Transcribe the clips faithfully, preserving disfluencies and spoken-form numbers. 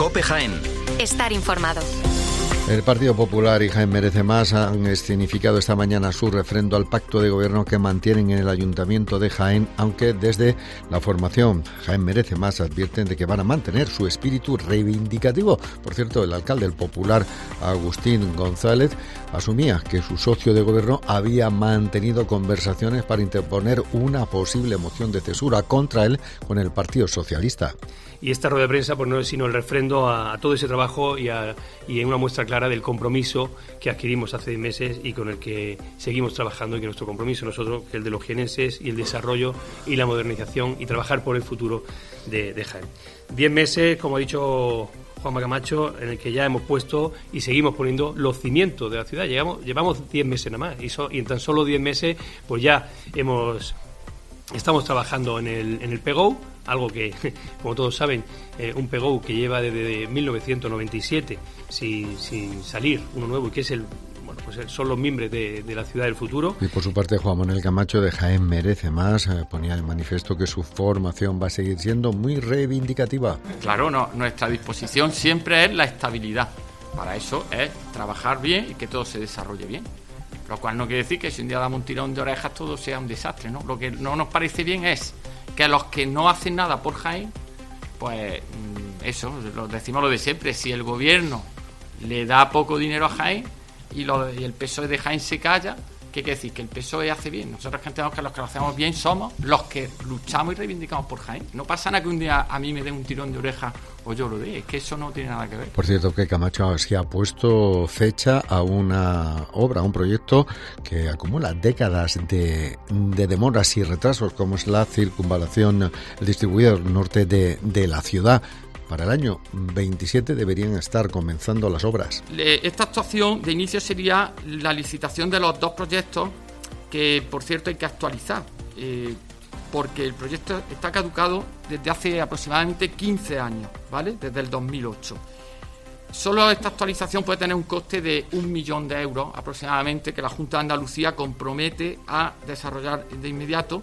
COPE Jaén. Estar informado. El Partido Popular y Jaén Merece Más han escenificado esta mañana su refrendo al pacto de gobierno que mantienen en el Ayuntamiento de Jaén, aunque desde la formación Jaén Merece Más advierten de que van a mantener su espíritu reivindicativo. Por cierto, el alcalde del Popular, Agustín González, asumía que su socio de gobierno había mantenido conversaciones para interponer una posible moción de censura contra él con el Partido Socialista. Y esta rueda de prensa pues no es sino el refrendo a, a todo ese trabajo y, a, y en una muestra clara del compromiso que adquirimos hace meses y con el que seguimos trabajando, y que nuestro compromiso nosotros, que el de los jienenses y el desarrollo y la modernización y trabajar por el futuro de, de Jaén. Diez meses, como ha dicho Juanma Camacho, en el que ya hemos puesto y seguimos poniendo los cimientos de la ciudad. Llegamos, llevamos diez meses nada más y, so, y en tan solo diez meses pues ya hemos... Estamos trabajando en el, en el P G O, algo que, como todos saben, eh, un P G O que lleva desde mil novecientos noventa y siete sin, sin salir uno nuevo, y que es el, bueno, pues son los mimbres de, de la ciudad del futuro. Y por su parte, Juan Manuel Camacho de Jaén Merece Más eh, ponía en manifiesto que su formación va a seguir siendo muy reivindicativa. Claro, no, nuestra disposición siempre es la estabilidad. Para eso es trabajar bien y que todo se desarrolle bien. Lo cual no quiere decir que si un día damos un tirón de orejas todo sea un desastre, ¿no? Lo que no nos parece bien es que a los que no hacen nada por Jaén, pues eso, lo decimos lo de siempre, si el gobierno le da poco dinero a Jaén y, lo, y el P S O E de Jaén se calla, ¿qué quiere decir? Que el P S O E hace bien. Nosotros entendemos que los que lo hacemos bien somos los que luchamos y reivindicamos por Jaén. No pasa nada que un día a mí me den un tirón de oreja o yo lo dé, es que eso no tiene nada que ver. Por cierto, que Camacho sí ha puesto fecha a una obra, a un proyecto que acumula décadas de, de demoras y retrasos, como es la circunvalación, el distribuidor norte de, de la ciudad. Para el año veintisiete deberían estar comenzando las obras. Esta actuación de inicio sería la licitación de los dos proyectos que, por cierto, hay que actualizar, eh, porque el proyecto está caducado desde hace aproximadamente quince años, ¿vale? Desde el dos mil ocho. Solo esta actualización puede tener un coste de un millón de euros aproximadamente, que la Junta de Andalucía compromete a desarrollar de inmediato,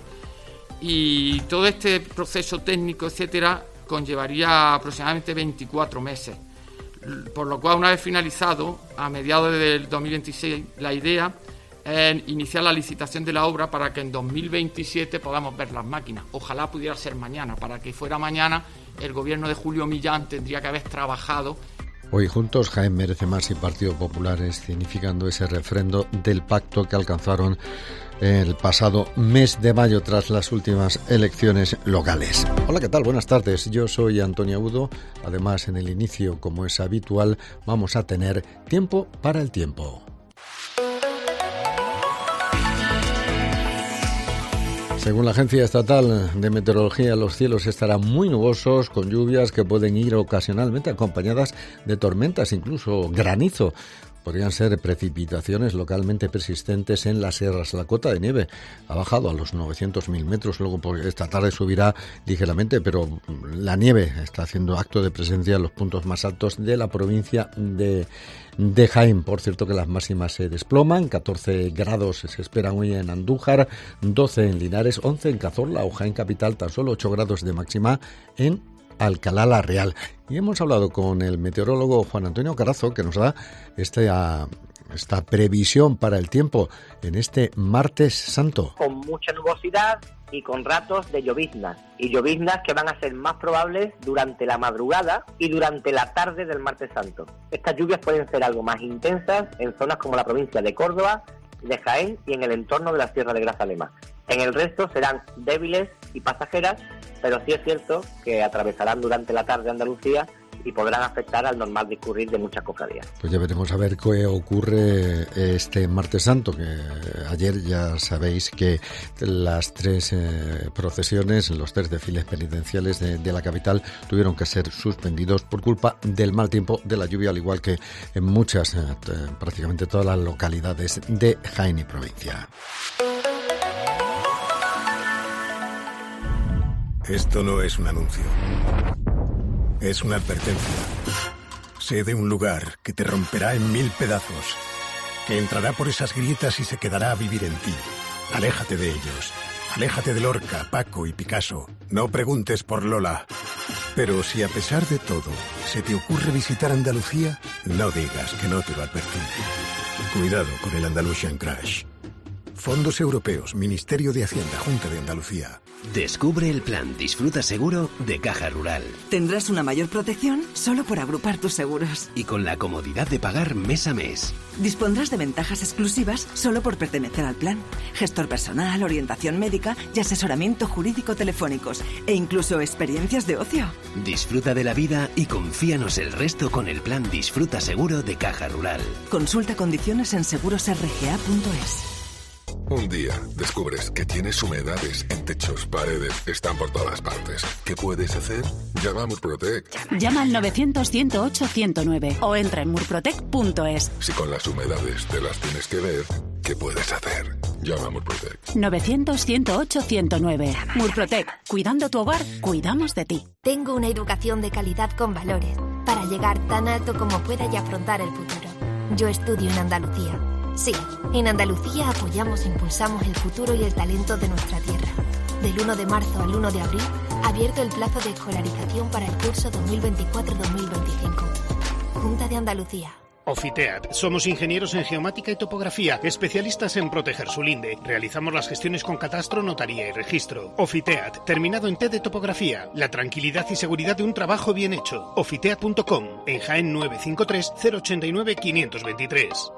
y todo este proceso técnico, etcétera, conllevaría aproximadamente veinticuatro meses, por lo cual, una vez finalizado, a mediados del dos mil veintiséis, la idea es iniciar la licitación de la obra para que en dos mil veintisiete podamos ver las máquinas. Ojalá pudiera ser mañana. Para que fuera mañana, el gobierno de Julio Millán tendría que haber trabajado. Hoy juntos, Jaén Merece Más y Partido Popular escenificando ese refrendo del pacto que alcanzaron el pasado mes de mayo tras las últimas elecciones locales. Hola, ¿qué tal? Buenas tardes. Yo soy Antonio Agudo. Además, en el inicio, como es habitual, vamos a tener tiempo para el tiempo. Según la Agencia Estatal de Meteorología, los cielos estarán muy nubosos, con lluvias que pueden ir ocasionalmente acompañadas de tormentas, incluso granizo. Podrían ser precipitaciones localmente persistentes en las sierras. La cota de nieve ha bajado a los novecientos mil metros, luego por esta tarde subirá ligeramente, pero la nieve está haciendo acto de presencia en los puntos más altos de la provincia de, de Jaén. Por cierto, que las máximas se desploman, catorce grados se esperan hoy en Andújar, doce en Linares, once en Cazorla o Jaén Capital, tan solo ocho grados de máxima en Alcalá la Real. Y hemos hablado con el meteorólogo Juan Antonio Carazo, que nos da esta, esta previsión para el tiempo en este martes santo. Con mucha nubosidad y con ratos de lloviznas, y lloviznas que van a ser más probables durante la madrugada y durante la tarde del martes santo. Estas lluvias pueden ser algo más intensas en zonas como la provincia de Córdoba, de Jaén y en el entorno de la Sierra de Grazalema. En el resto serán débiles y pasajeras, pero sí es cierto que atravesarán durante la tarde Andalucía y podrán afectar al normal discurrir de muchas cofradías. Pues ya veremos a ver qué ocurre este martes santo, que ayer ya sabéis que las tres eh, procesiones, los tres desfiles penitenciales de, de la capital tuvieron que ser suspendidos por culpa del mal tiempo, de la lluvia, al igual que en muchas, eh, prácticamente todas las localidades de Jaén y provincia. Esto no es un anuncio. Es una advertencia. Sé de un lugar que te romperá en mil pedazos, que entrará por esas grietas y se quedará a vivir en ti. Aléjate de ellos. Aléjate de Lorca, Paco y Picasso. No preguntes por Lola. Pero si a pesar de todo se te ocurre visitar Andalucía, no digas que no te lo advertí. Cuidado con el Andalusian Crash. Fondos Europeos, Ministerio de Hacienda, Junta de Andalucía. Descubre el plan Disfruta Seguro de Caja Rural. Tendrás una mayor protección solo por agrupar tus seguros. Y con la comodidad de pagar mes a mes. Dispondrás de ventajas exclusivas solo por pertenecer al plan. Gestor personal, orientación médica y asesoramiento jurídico telefónicos. E incluso experiencias de ocio. Disfruta de la vida y confíanos el resto con el plan Disfruta Seguro de Caja Rural. Consulta condiciones en seguros r g a punto es. Un día descubres que tienes humedades en techos, paredes, están por todas partes. ¿Qué puedes hacer? Llama a Murprotec. Llama al novecientos, ciento ocho, ciento nueve o entra en murprotec punto es. Si con las humedades te las tienes que ver, ¿qué puedes hacer? Llama a Murprotec. novecientos, ciento ocho, ciento nueve. Murprotec. Cuidando tu hogar, cuidamos de ti. Tengo una educación de calidad con valores para llegar tan alto como pueda y afrontar el futuro. Yo estudio en Andalucía. Sí, en Andalucía apoyamos e impulsamos el futuro y el talento de nuestra tierra. Del uno de marzo al uno de abril, abierto el plazo de escolarización para el curso dos mil veinticuatro dos mil veinticinco. Junta de Andalucía. Ofiteat. Somos ingenieros en geomática y topografía, especialistas en proteger su linde. Realizamos las gestiones con catastro, notaría y registro. Ofiteat, terminado en T de topografía. La tranquilidad y seguridad de un trabajo bien hecho. Ofiteat punto com, en Jaén nueve cinco tres, cero ocho nueve, quinientos veintitrés.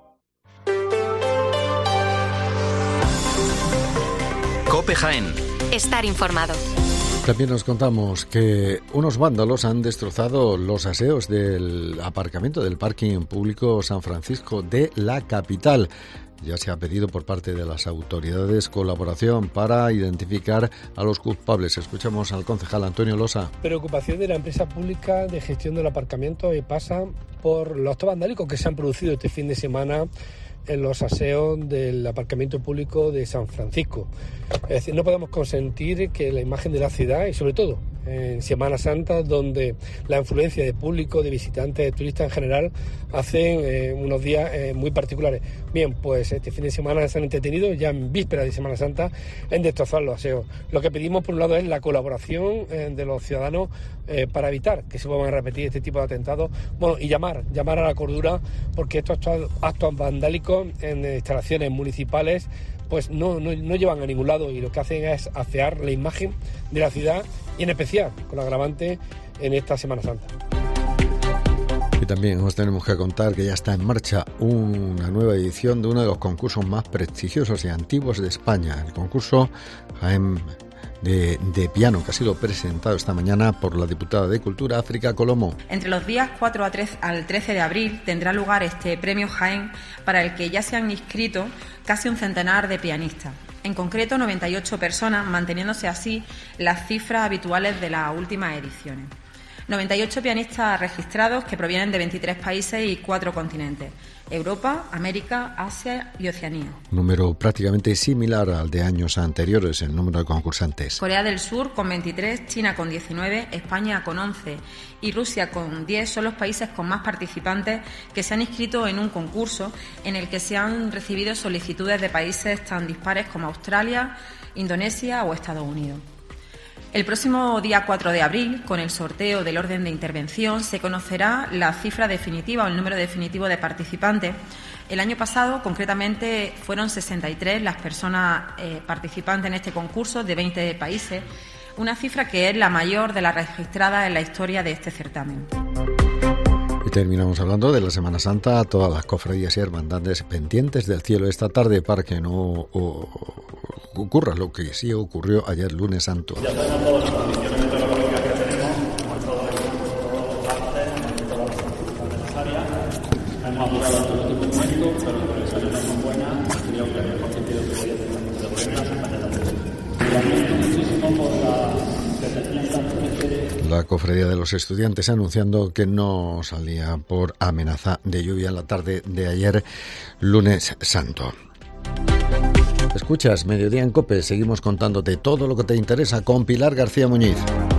COPE Jaén. Estar informado. También nos contamos que unos vándalos han destrozado los aseos del aparcamiento del parking público San Francisco de la capital. Ya se ha pedido por parte de las autoridades colaboración para identificar a los culpables. Escuchamos al concejal Antonio Losa. Preocupación de la empresa pública de gestión del aparcamiento pasa por los actos vandálicos que se han producido este fin de semana en los aseos del aparcamiento público de San Francisco. Es decir, no podemos consentir que la imagen de la ciudad, y sobre todo en Semana Santa, donde la influencia de público, de visitantes, de turistas en general, hacen eh, unos días eh, muy particulares. Bien, pues este fin de semana se han entretenido, ya en víspera de Semana Santa, en destrozar los aseos. Lo que pedimos, por un lado, es la colaboración eh, de los ciudadanos eh, para evitar que se vuelvan a repetir este tipo de atentados, bueno, y llamar, llamar a la cordura, porque estos actos, actos vandálicos en instalaciones municipales pues no, no, no llevan a ningún lado, y lo que hacen es afear la imagen de la ciudad, y en especial con el agravante en esta Semana Santa. Y también os tenemos que contar que ya está en marcha una nueva edición de uno de los concursos más prestigiosos y antiguos de España, el concurso Jaén De, de piano, que ha sido presentado esta mañana por la diputada de Cultura, África Colomo. Entre los días cuatro al trece de abril tendrá lugar este premio Jaén, para el que ya se han inscrito casi un centenar de pianistas. En concreto, noventa y ocho personas, manteniéndose así las cifras habituales de las últimas ediciones. noventa y ocho pianistas registrados que provienen de veintitrés países y cuatro continentes: Europa, América, Asia y Oceanía. Número prácticamente similar al de años anteriores, el número de concursantes. Corea del Sur con veintitrés, China con diecinueve, España con once y Rusia con diez son los países con más participantes que se han inscrito en un concurso en el que se han recibido solicitudes de países tan dispares como Australia, Indonesia o Estados Unidos. El próximo día cuatro de abril, con el sorteo del orden de intervención, se conocerá la cifra definitiva o el número definitivo de participantes. El año pasado, concretamente, fueron sesenta y tres las personas eh, participantes en este concurso de veinte países, una cifra que es la mayor de las registradas en la historia de este certamen. Y terminamos hablando de la Semana Santa, todas las cofradías y hermandades pendientes del cielo esta tarde para que no o, ocurra lo que sí ocurrió ayer lunes santo. Ya tenemos las condiciones meteorológicas que tenemos, como todo el mundo parte, necesaria. Hemos apurado el último momento, pero las previsiones no son buenas, y creo que el mejor sentido que voy a tener de primera semana de la Lamento muchísimo por la La Cofradía de los Estudiantes anunciando que no salía por amenaza de lluvia en la tarde de ayer, lunes santo. Escuchas Mediodía en COPE, seguimos contándote todo lo que te interesa con Pilar García Muñiz.